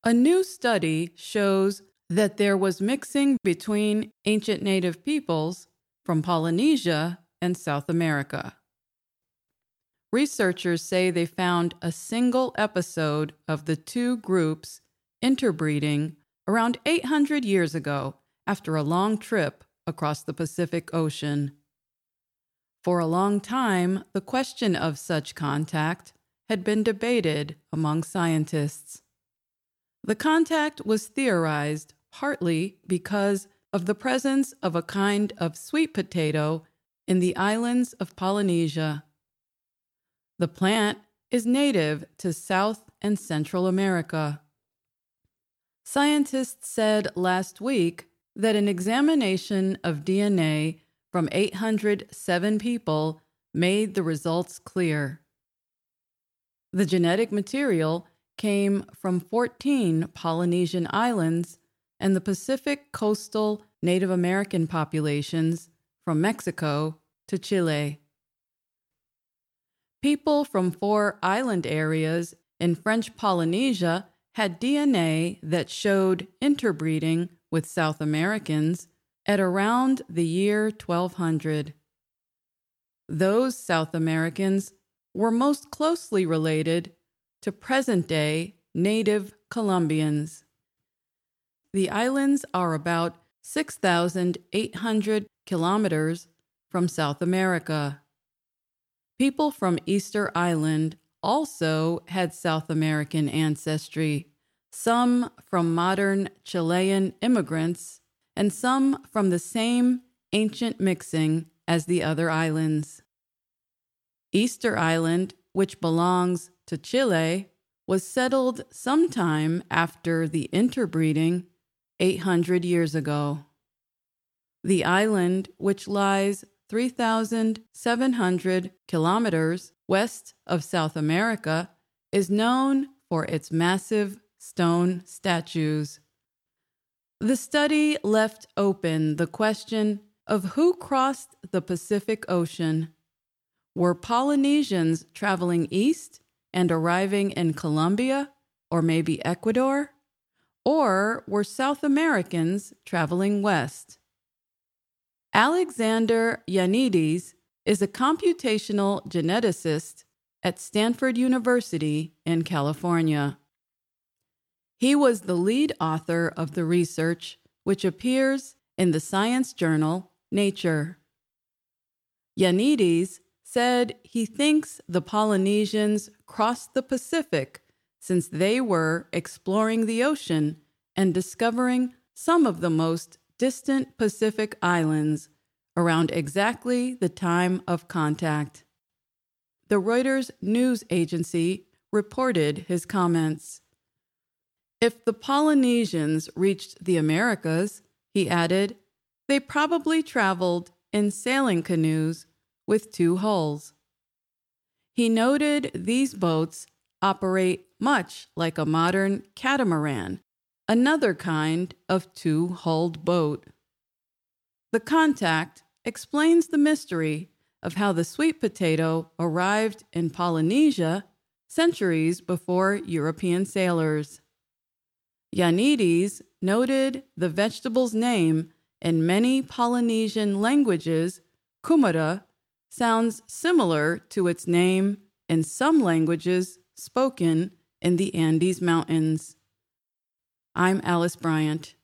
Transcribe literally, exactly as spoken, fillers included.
A new study shows that there was mixing between ancient native peoples from Polynesia and South America. Researchers say they found a single episode of the two groups interbreeding around eight hundred years ago after a long trip across the Pacific Ocean. For a long time, the question of such contact had been debated among scientists. The contact was theorized partly because of the presence of a kind of sweet potato in the islands of Polynesia. The plant is native to South and Central America. Scientists said last week that an examination of D N A from eight hundred seven people made the results clear. The genetic material came from fourteen Polynesian islands and the Pacific coastal Native American populations from Mexico to Chile. People from four island areas in French Polynesia had D N A that showed interbreeding with South Americans at around the year twelve hundred. Those South Americans were most closely related to present-day native Colombians. The islands are about six thousand eight hundred kilometers from South America. People from Easter Island also had South American ancestry, some from modern Chilean immigrants, and some from the same ancient mixing as the other islands. Easter Island, which belongs to Chile, was settled sometime after the interbreeding eight hundred years ago. The island, which lies three thousand seven hundred kilometers west of South America, is known for its massive stone statues. The study left open the question of who crossed the Pacific Ocean. Were Polynesians traveling east and arriving in Colombia or maybe Ecuador? Or were South Americans traveling west? Alexander Ioannidis is a computational geneticist at Stanford University in California. He was the lead author of the research, which appears in the science journal Nature. Ioannidis said he thinks the Polynesians crossed the Pacific since they were exploring the ocean and discovering some of the most distant Pacific islands around exactly the time of contact. The Reuters news agency reported his comments. If the Polynesians reached the Americas, he added, they probably traveled in sailing canoes with two hulls. He noted these boats operate much like a modern catamaran, another kind of two-hulled boat. The contact explains the mystery of how the sweet potato arrived in Polynesia centuries before European sailors. Ioannidis noted the vegetable's name in many Polynesian languages, kumara, sounds similar to its name in some languages spoken in the Andes Mountains. I'm Alice Bryant.